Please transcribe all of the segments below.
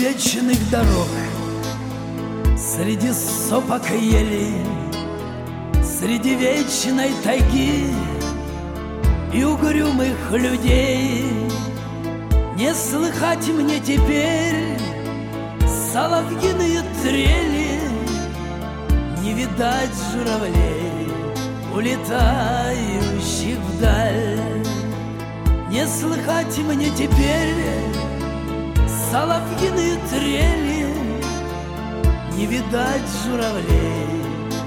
вечных дорог, среди сопок и елей, среди вечной тайги и угрюмых людей не слыхать мне теперь соловьиные трели, не видать журавлей, улетающих вдаль. Не слыхать мне теперь соловьиные трели, не видать журавлей,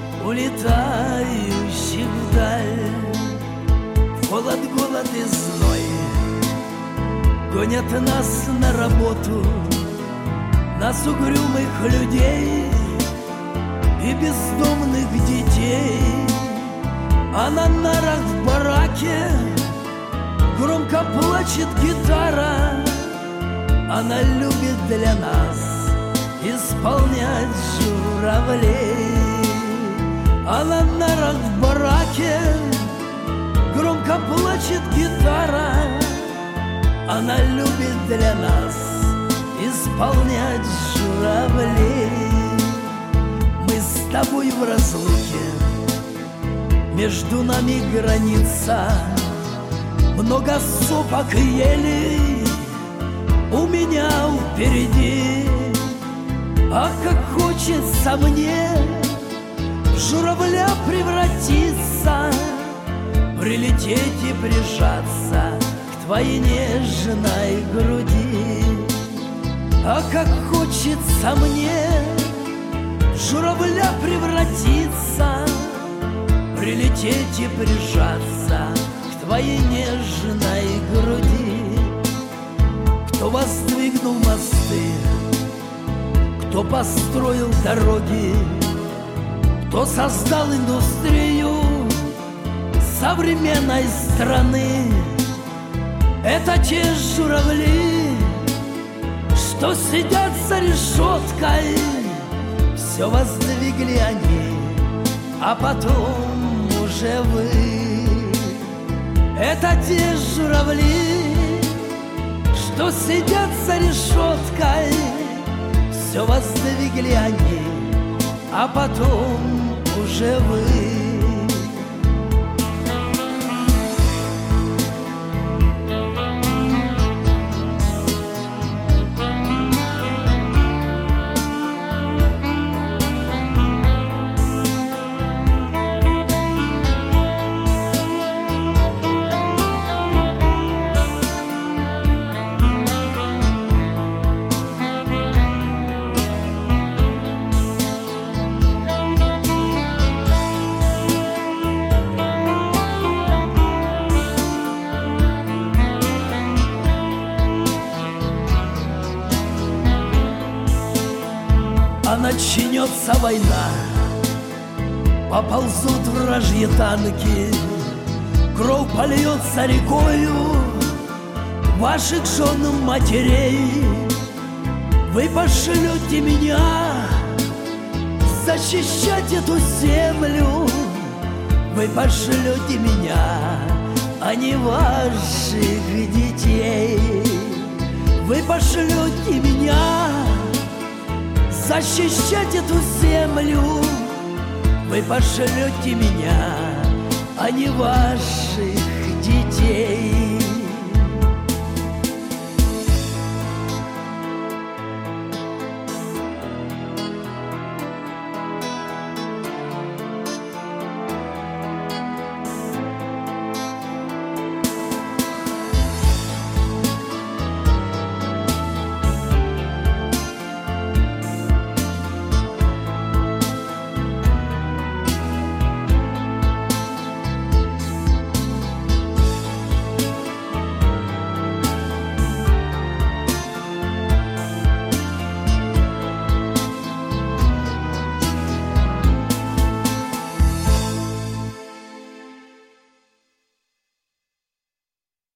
улетающих вдаль. В холод, голод и зной гонят нас на работу, нас угрюмых людей и бездомных детей. А на нарах в бараке громко плачет гитара, она любит для нас исполнять журавлей. А на нарах в бараке громко плачет гитара, она любит для нас исполнять журавлей. Мы с тобой в разлуке, между нами граница, много сопок и елей у меня впереди. Ах, как хочется мне в журавля превратиться, прилететь и прижаться к твоей нежной груди. Ах, как хочется мне в журавля превратиться, прилететь и прижаться к твоей нежной груди. Кто воздвигнул мосты, кто построил дороги, кто создал индустрию современной страны, это те журавли, что сидят за решеткой. Все воздвигли они, а потом уже вы. Это те журавли, что сидят за решеткой. Все воздвигли они, а потом уже вы. А начнется война, поползут вражьи танки, кровь польется рекою ваших жен матерей. Вы пошлете меня защищать эту землю, вы пошлете меня, а не ваших детей. Вы пошлете меня защищать эту землю, вы пошлете меня, а не ваших